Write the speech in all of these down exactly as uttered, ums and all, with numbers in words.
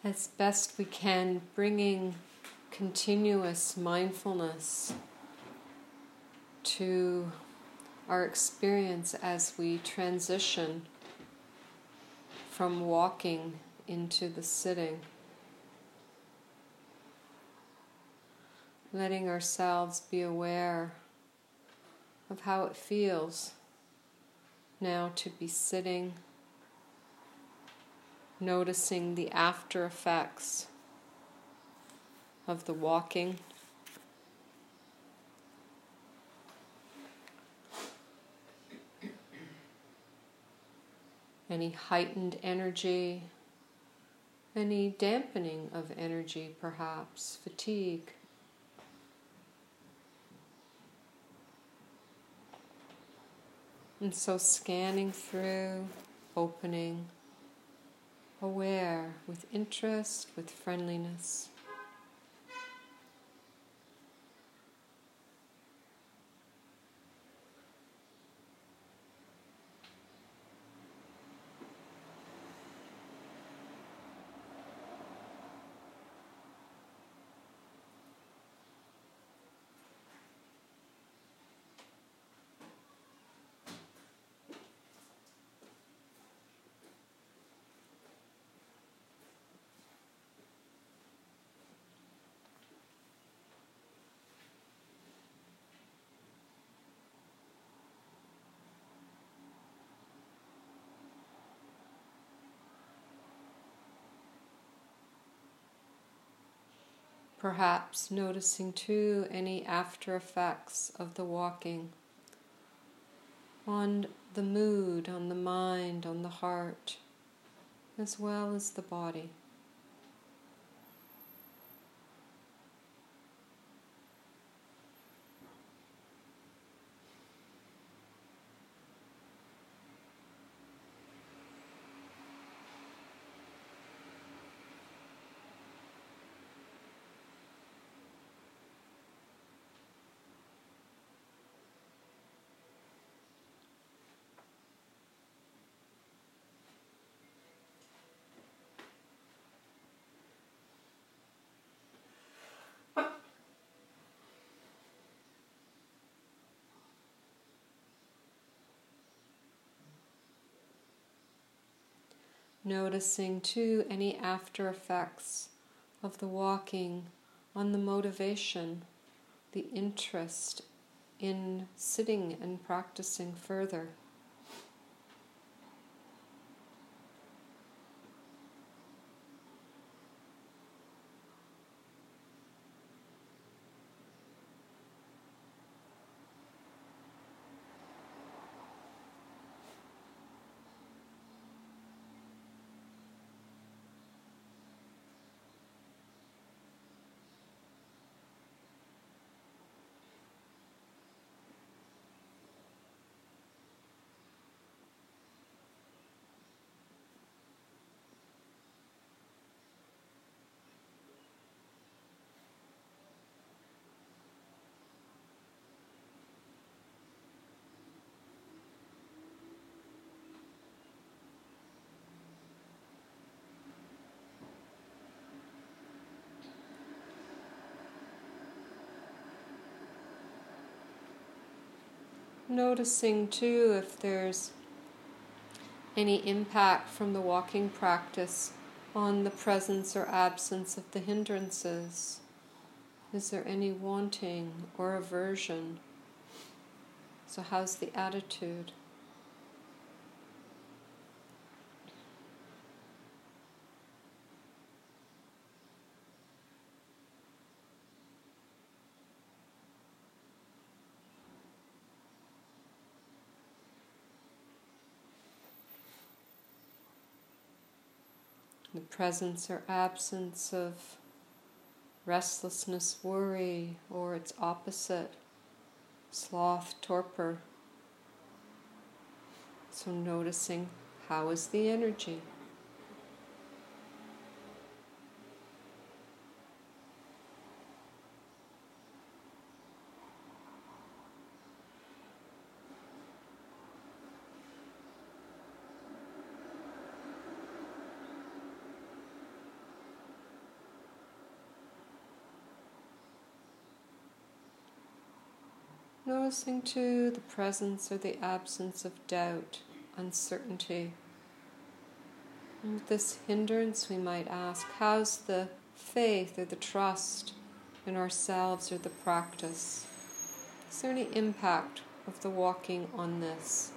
as best we can, bringing continuous mindfulness to our experience as we transition from walking into the sitting. Letting ourselves be aware of how it feels now to be sitting, noticing the after effects of the walking. Any heightened energy, any dampening of energy perhaps, fatigue. And so scanning through, opening, aware, with interest, with friendliness. Perhaps noticing too any after effects of the walking on the mood, on the mind, on the heart, as well as the body. Noticing too any after effects of the walking on the motivation, the interest in sitting and practicing further. Noticing too if there's any impact from the walking practice on the presence or absence of the hindrances. Is there any wanting or aversion? So how's the attitude? The presence or absence of restlessness, worry, or its opposite, sloth, torpor. So noticing how is the energy. Noticing too the presence or the absence of doubt, uncertainty. And with this hindrance, we might ask, how's the faith or the trust in ourselves or the practice? Is there any impact of the walking on this?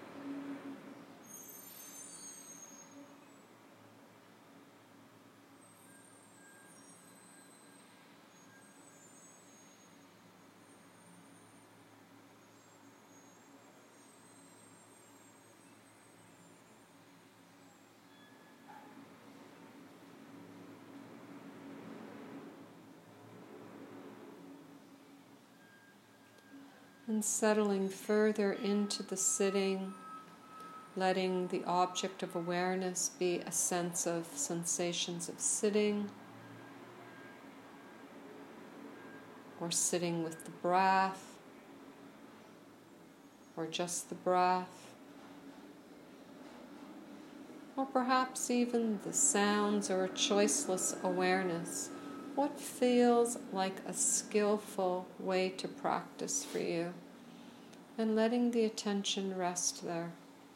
And settling further into the sitting, letting the object of awareness be a sense of sensations of sitting, or sitting with the breath, or just the breath, or perhaps even the sounds or a choiceless awareness. What feels like a skillful way to practice for you? And letting the attention rest there.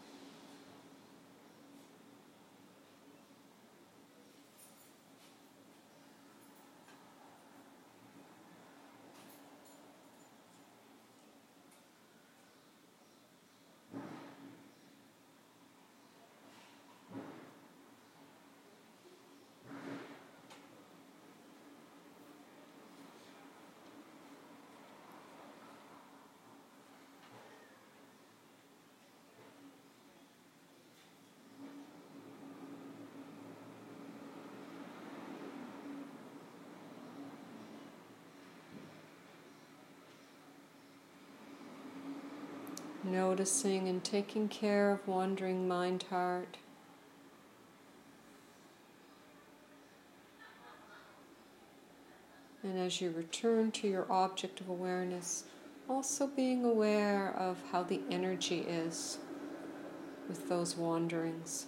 Noticing and taking care of wandering mind, heart. And as you return to your object of awareness, also being aware of how the energy is with those wanderings.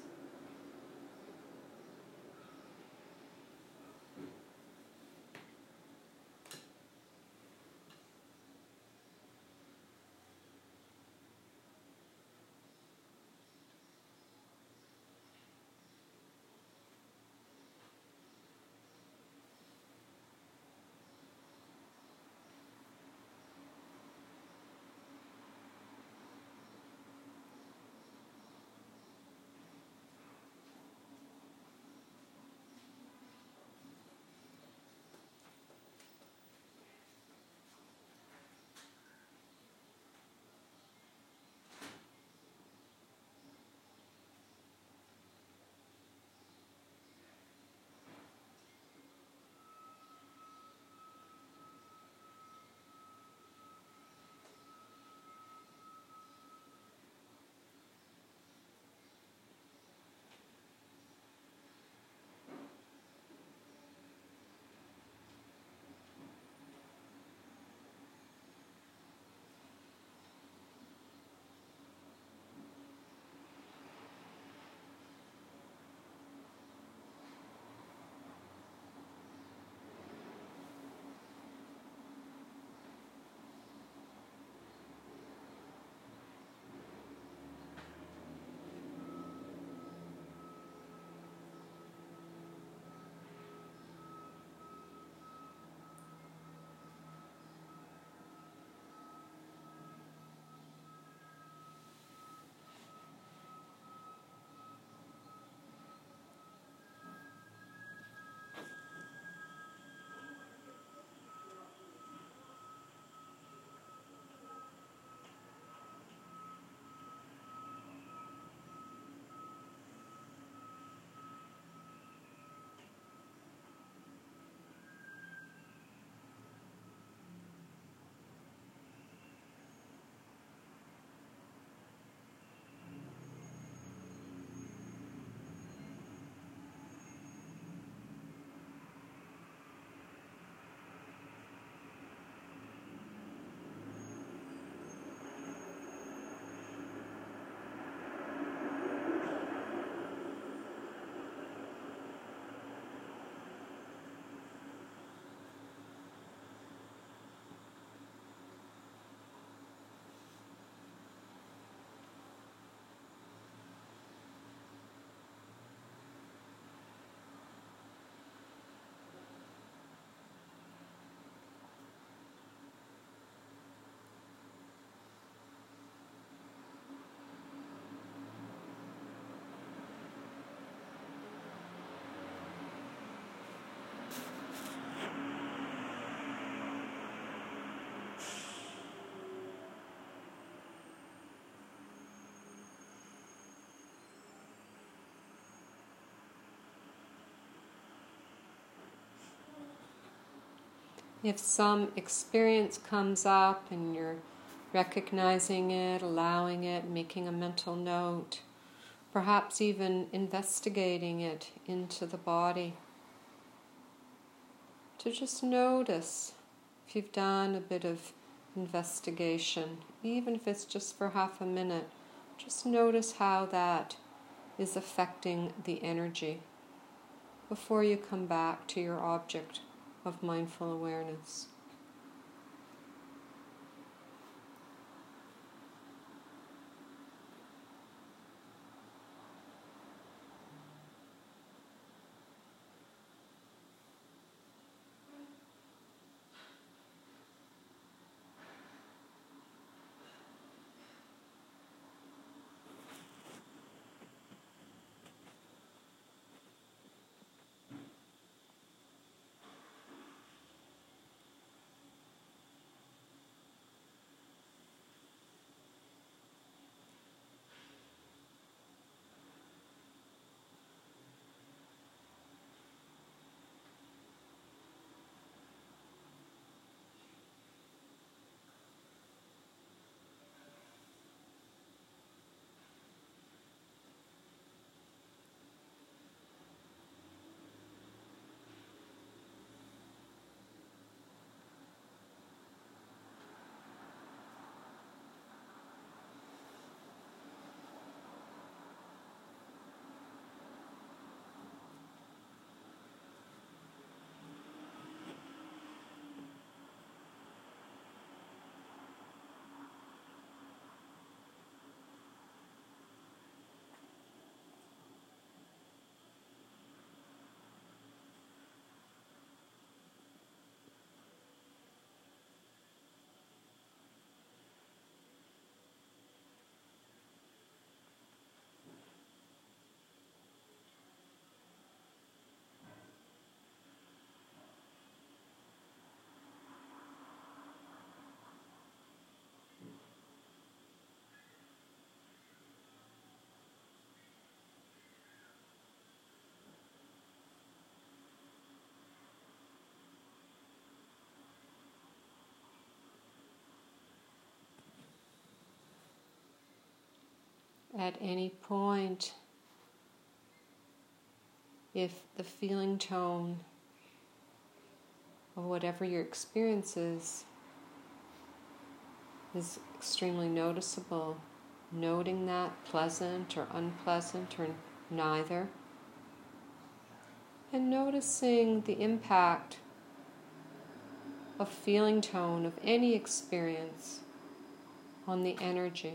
If some experience comes up and you're recognizing it, allowing it, making a mental note, perhaps even investigating it into the body, to just notice if you've done a bit of investigation, even if it's just for half a minute, just notice how that is affecting the energy before you come back to your object of mindful awareness. At any point, if the feeling tone of whatever your experience is is extremely noticeable, noting that, pleasant or unpleasant or neither, and noticing the impact of feeling tone of any experience on the energy.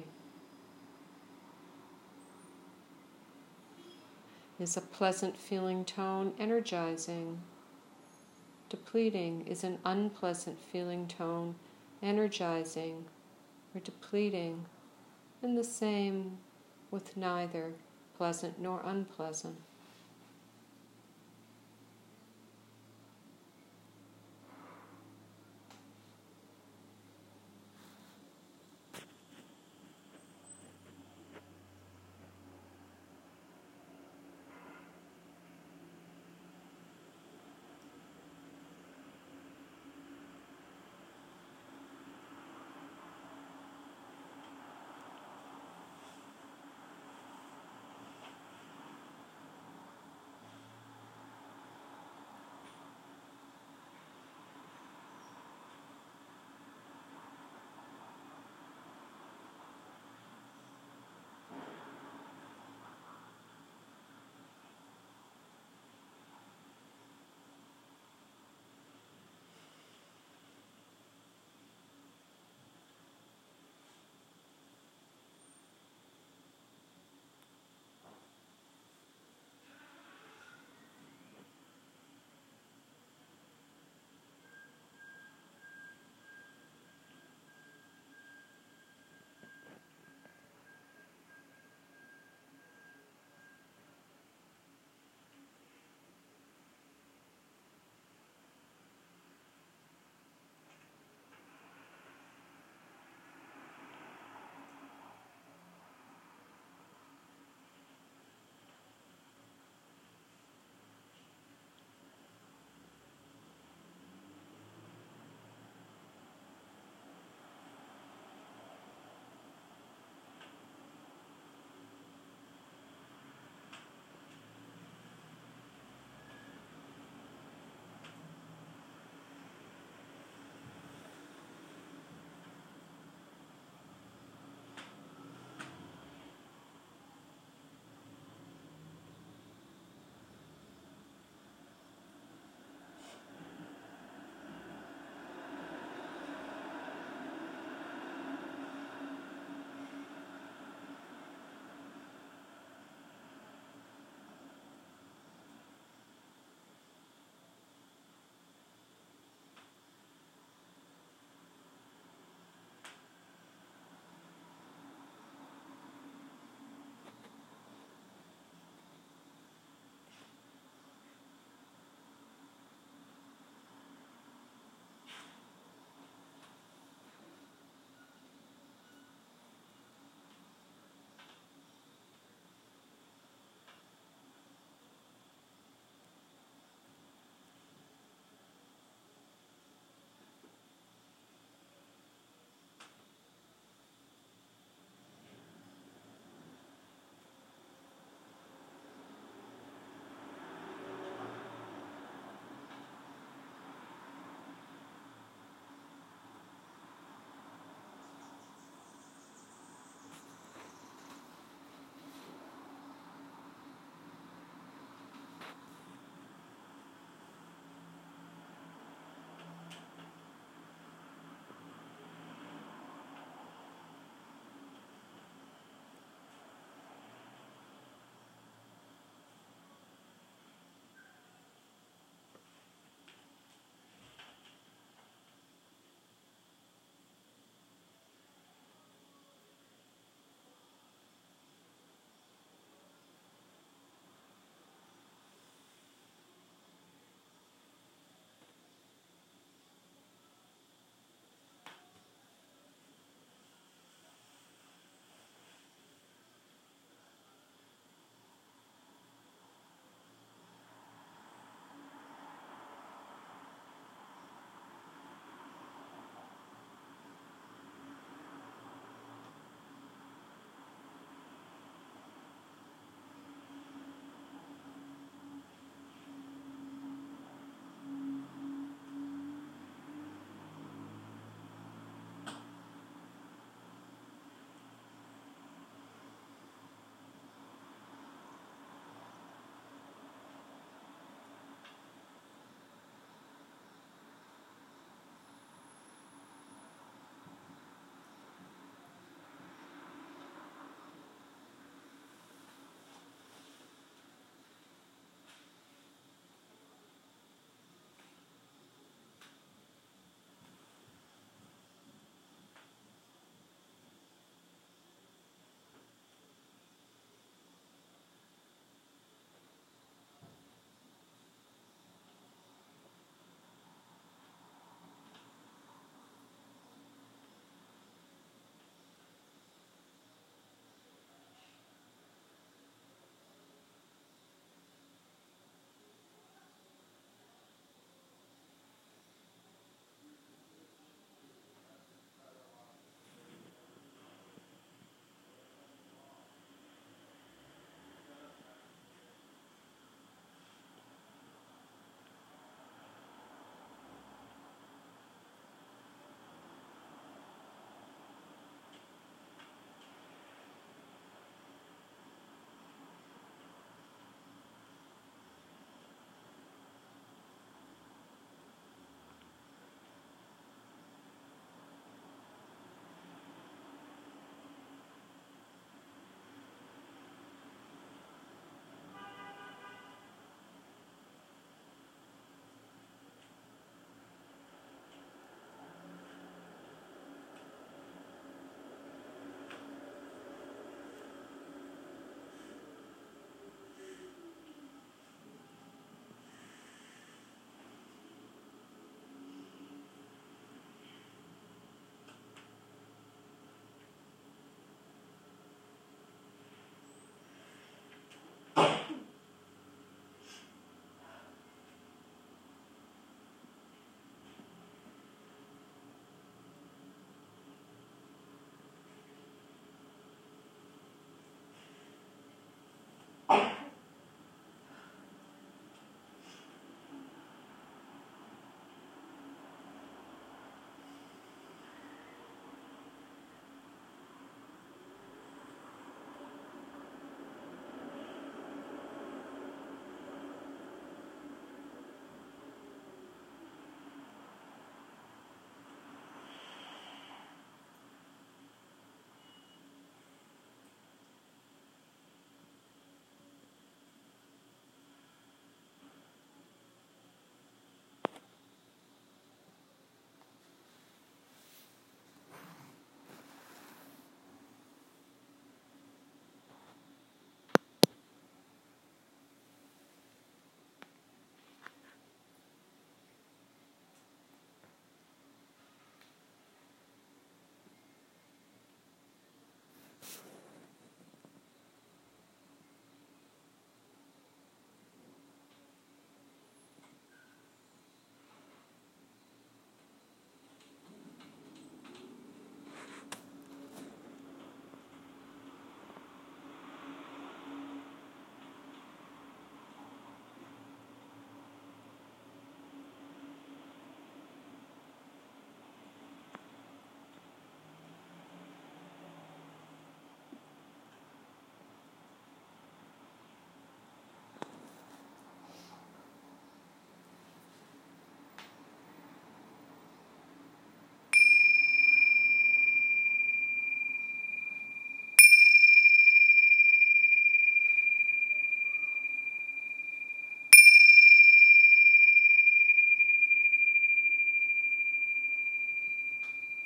Is a pleasant feeling tone energizing? Depleting? Is an unpleasant feeling tone energizing or depleting? And the same with neither pleasant nor unpleasant.